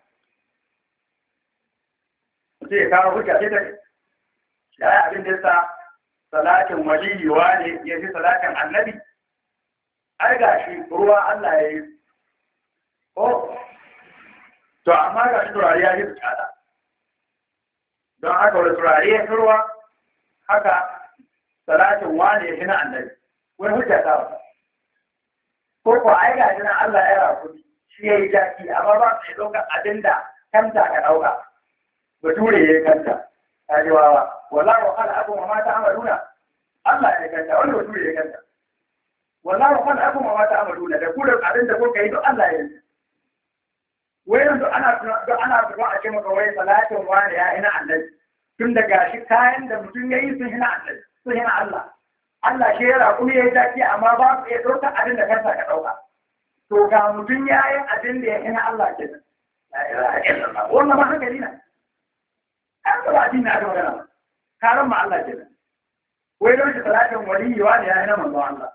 sai ya kawo hujja sai ta ya abin da sa salatin waliyuwa ne ya fi salatin annabi ai gashi ruwa Allah ya yi ko to amma ga shi turare ya yi tsada don haka wani turare ya fi ruwa haka salatin wane ya fi na annabi wani hujja ta wata ko ko ai ga shi na Allah ya rafu shi ya yi jaki amma ba su yi ɗaukar abin da kanta ka ɗauka bature ya yi kanta ta ji wawa wala wa kala abu ma ta amaluna Allah ya kanta wani wasu ya kanta wallahi kan abu ma ta amaluna da ku da abin da kuka yi duk Allah ya yi wai yanzu ana da ana zuwa a ce maka wai salatin wani ya ina annabi tun da gashi kayan da mutum ya yi sun hina annabi sun hina Allah Allah shi ya raƙu ya yi zaki amma ba su iya ɗaukar abin da kansa ka ɗauka to ga mutum ya yi abin da ya hina Allah ke nan la ilaha illallah wannan ma hankali na an ba addini aka magana karan ma Allah ke nan wai don shi salatin waliyi wani ya hina manzo Allah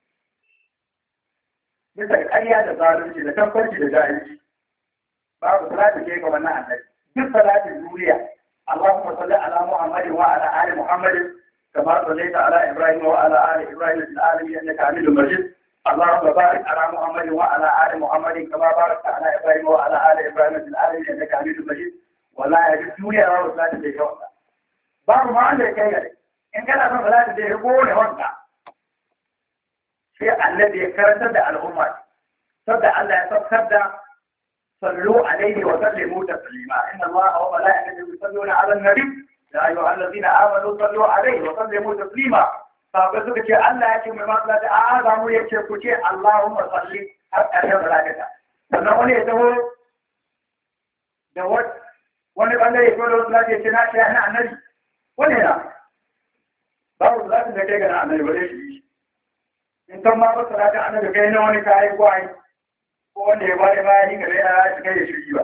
bisa ƙarya da zalunci da tabbaci da jahilci babu salati ke ga wannan annabi duk salatin duniya Allahumma salli ala Muhammadin wa ala ali Muhammadin kama sallaita ala Ibrahim wa ala ali Ibrahim fil alamin innaka Hamidum Majid Allahumma barik ala Muhammadin wa ala ali Muhammadin kama barakta ala Ibrahim wa ala ali Ibrahim fil alamin innaka Hamidum Majid wallahi duk duniya babu salatin da yawa babu ma wanda kai gare in kana son salatin da ya gone wanda sai annabi ya karantar da al'umma sabda Allah ya saukar da صلوا عليه وسلموا تسليما إن الله وملائكته يصلون على النبي يا أيها الذين آمنوا صلوا عليه وسلموا تسليما فقلت لك الله يكون بمثلة أعظم يكشف شيء اللهم صل حتى ملائكته فنقول يدور دور ونبقى لي يقول لا يتنا شيء عن النبي ولهنا بعض ذات ذكي عن النبي وليش إن ثم ما صلاة عن النبي كأنه ونكاي قوي ko wanda ya bada bayani ga ya shiga ya shirgi ba.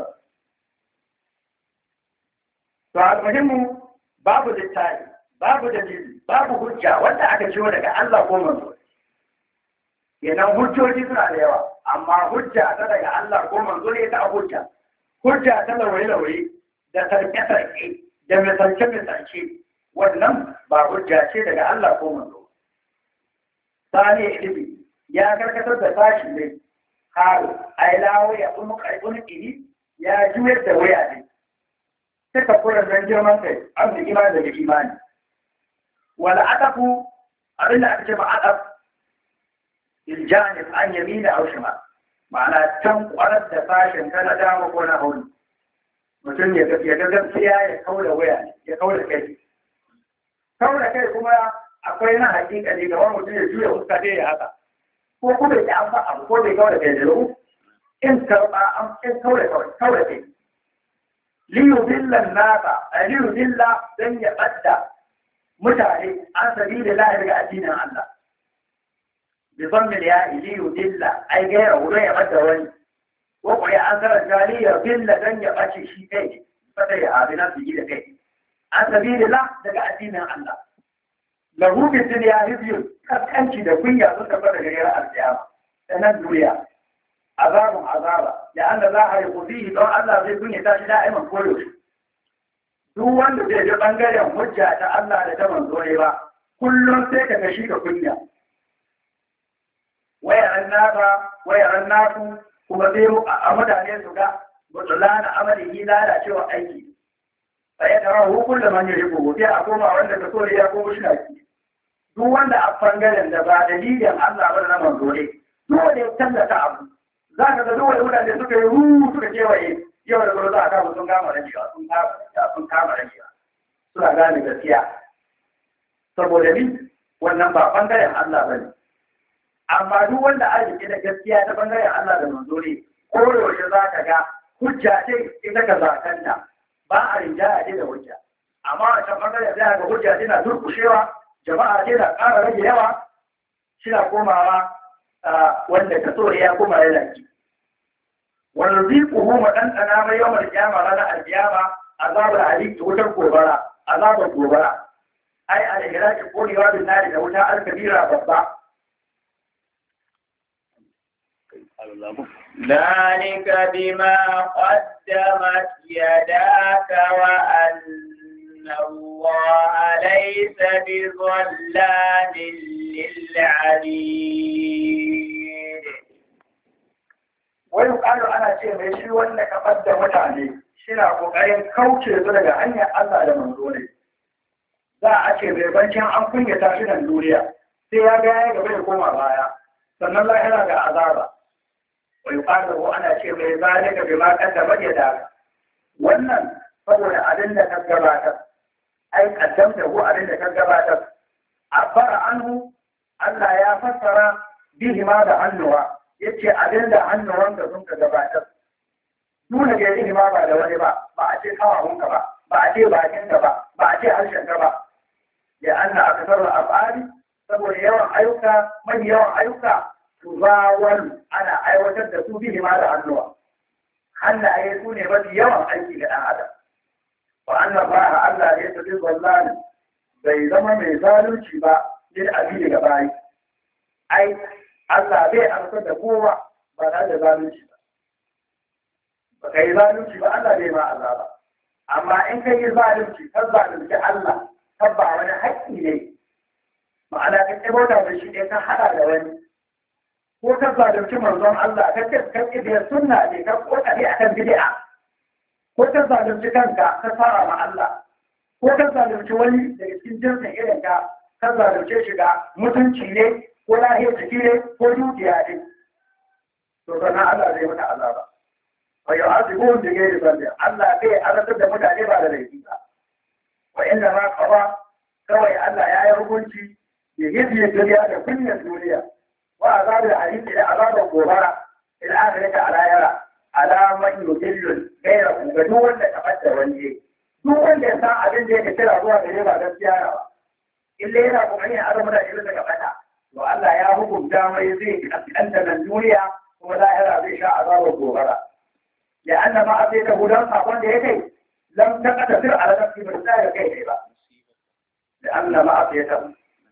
To a muhimmu babu littafi, babu dalili, babu hujja wanda aka ciwo daga Allah ko manzo. Kenan hujjoji suna da yawa, amma hujja ta daga Allah ko manzo ne ta hujja. Hujja ta lawaye-lawaye da sarke-sarke da misalce-misalce wannan ba hujja ce daga Allah ko manzo. Sani ilimi ya karkatar da sashi ne haru ai lawo ya kuma karɓi iri ya juyar da waya ne suka kura don girman kai an da imani daga imani wala atafu abin da aka ce ma ataf iljanib an yamina aw shimal ma'ana can kwarar da fashin ka na dama ko na hauni mutum ya ya ga gaskiya ya kaura waya ne ya kaura kai kaura kai kuma akwai na hakika ne ga wani mutum ya juya fuska dai ya haka ko kuma ya amfa abu ko bai kawai kai da in karba an in kawai kawai kawai kai liyu billan nasa a liyu billa dan ya badda mutane an sabi da lahi ga addinin Allah bi zammil ya liyu billa ai ga ya wuri ya badda wani ko ko ya an sara jaliya billa dan ya bace shi kai fata ya abina su da kai an sabi da la daga addinin Allah lahu bi dunya hibyun kaskanci da kunya sun tabbata daga yara alƙiyama sanan duniya azabun azaba da Allah za a yi kufihi don Allah zai kunya ta shi da'iman koyo duk wanda zai ji bangaren hujja ta Allah da ta manzo ne ba kullum sai ka gashi ka kunya wayaran naba wayaran naku kuma sai a mutane su ga butulana amali lalacewa aiki sai da rahu kullum man yi ko sai a koma wanda ka so ya ko mushriki duk wanda a bangaren da ba dalilin Allah ba na manzo ne dole ya tallata abu za ka ga dole mutane suka yi ruu suka kewaye yau da gobe za a kama sun kama rajiya sun kama sun kama rajiya suna gane gaskiya saboda ni wannan ba bangaren Allah ba ne amma duk wanda a jiki da gaskiya ta bangaren Allah da manzo ne ko yaushe za ka ga hujja ce ita ka zakanta ba a rinjaya ce da hujja amma a can bangaren sai ga hujja tana durkushewa jama'a ce da ƙara rage yawa suna komawa wanda ka so ya koma ya laki wanda zai kuhu ma ɗanɗana mai yawan alƙiyama ranar alƙiyama azabar halittu wutar gobara azabar gobara ai a da ke korewa bin nari da wuta alkabira babba ذلك بما قدمت يداك وأن الله ليس بظلام للعبيد ويقال أنا شيء mai shi wanda ka fadda mutane shina kokarin kauce su daga hanyar Allah da manzo ne za a ce bai bancin an kunyata shi nan duniya sai ya ga ya gaba ya koma baya sannan lahira ga azaba ويقال أنا شيء من ذلك بما قدمت يداك wannan saboda abin da ka gabatar ai kaddamta ko abin da ka gabatar abara anhu Allah ya fassara bihi ma da hannuwa yace abin da hannuwanka sun ka gabatar nuna ga yi ma ba da wani ba ba a ce kawawunka ba ba a ce bakinka ba ba a ce harshenka ba ya anna akasarul af'ali saboda yawan ayyuka mai yawan ayyuka tuzawal ana aiwatar da su bihi ma da hannuwa hannaye su ne mafi yawan aiki ga ɗan adam wa anna ba Allah ya tafi wallahi bai zama mai zalunci ba lil abidi ga bayi ai Allah bai amsa da kowa ba tare da zalunci ba ba kai zalunci ba Allah bai ma Allah ba amma in kai zalunci ka zalunci Allah ka ba wani haƙƙi ne ma'ana ka kibauta da shi ne ka hada da wani ko ka zalunci manzon Allah ka ce ka kibiyar sunna ne ka kokari akan bid'a ko ka zalunci kanka ka fara ma Allah ko ka zalunci wani daga cikin jinsin irin ka ka zalunce shi ga mutunci ne ko lahiyar jiki ne ko dukiya ne to sannan Allah zai mata azaba wa yu'adhibuhum bi ghairi dhanbi Allah bai azabtar da mutane ba da laifi ba wa inna ma qada kawai Allah ya yi hukunci ya yi duniya da kunyar duniya wa azabu al-hadid da azabar gobara ila akhirati ala yara ala man yudillu ghayra ga duk wanda ka fadda wani duk wanda ya san abin da yake kira zuwa gare ba gaskiya ba illa yana kokarin ya azama da irin daga fata to Allah ya hukunta mai zai kaskanta nan duniya kuma lahira zai sha azabar gobara ya anna ma sai ka gudan sakon da yake lam taqadir ala nafsi bi da kai ne ba da anna ma sai ta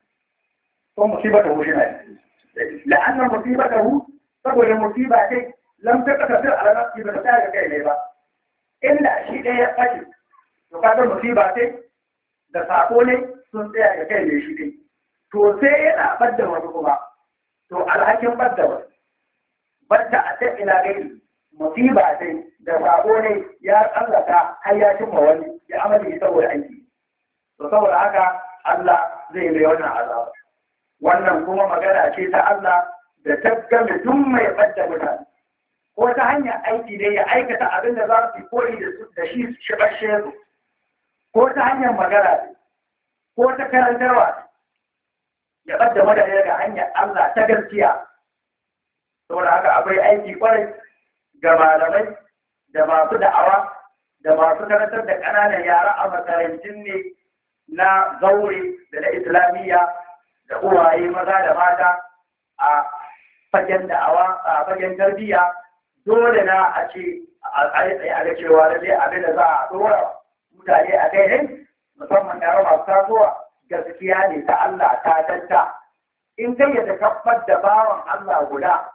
ko musibata hu shine la anna musibatahu saboda musiba ce lam taqadir ala nafsi bi da kai ne ba illa shi dai ya faɗi to kaga musiba ce da sako ne sun tsaya ga kai ne shi dai to sai yana badda wasu kuma to alhakin badda wasu badda a ta ila gari musiba ce da sako ne ya tsallaka har ya cimma wani ya amali saboda aiki to saboda haka Allah zai mai wannan azaba wannan kuma magana ce ta Allah da taggame duk mai badda mutane ko ta hanyar aiki ne ya aikata abin da za su koyi da shi shi bashe su ko ta hanyar magana ko ta karantarwa ya ɓadda madadi daga hanyar Allah ta gaskiya saboda haka akwai aiki kwarai ga malamai da masu da'awa da masu karantar da ƙananan yara a makarantun ne na zaure da na islamiyya da uwaye maza da mata a fagen da'awa a fagen tarbiyya dole na a ce a tsaye a ga cewa da zai abin da za a ɗora mutane a kai ne musamman yaro masu tasowa gaskiya ne ta Allah ta tanta in kai ya takabbar da bawan Allah guda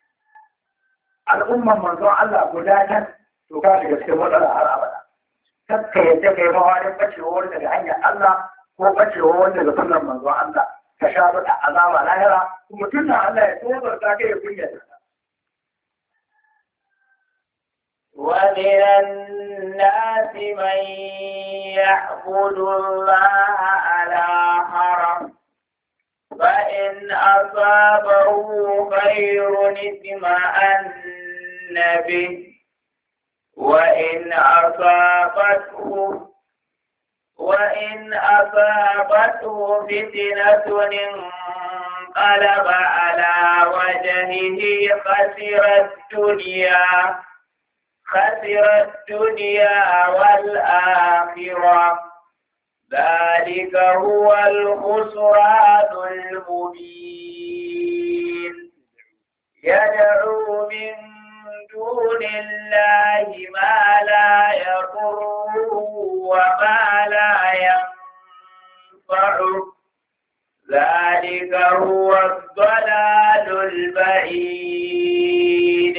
al'umman manzon Allah guda nan to ka da gaske matsala har abada kakka yadda kai mawarin bacewar daga hanyar Allah ko bacewar daga sunan manzon Allah ka sha da azaba lahira kuma tunda Allah ya tsobar ta kai kunya ومن الناس من يعبد الله على حرف فإن أصابه خير اطمأن به وإن أصابته وإن أصابته فتنة انقلب على وجهه خسر الدنيا خسر الدنيا والآخرة ذلك هو الخسران المبين يدعو من دون الله ما لا يضره وما لا ينفعه ذلك هو الضلال البعيد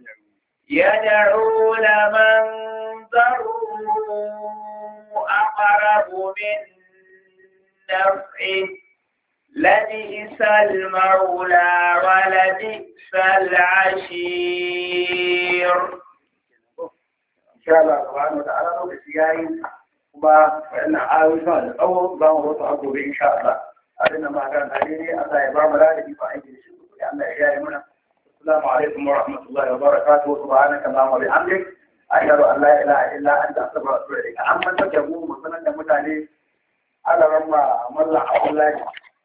يدعو لمن ضره أقرب من نفعه لبئس المولى ولبئس العشير. إن شاء الله سبحانه وتعالى لو بسيارين وما فإن عاوزنا الأول لا نرد إن شاء الله أرنا ما كان عليه الله يبارك لنا في فائدة الشكر لأن إياه منا. السلام عليكم ورحمة الله وبركاته سبحانك اللهم وبحمدك أشهد أن لا إله إلا أنت أستغفرك وأتوب إليك. أما تجمعوا مثلا متعني alaran ma mallan abdullahi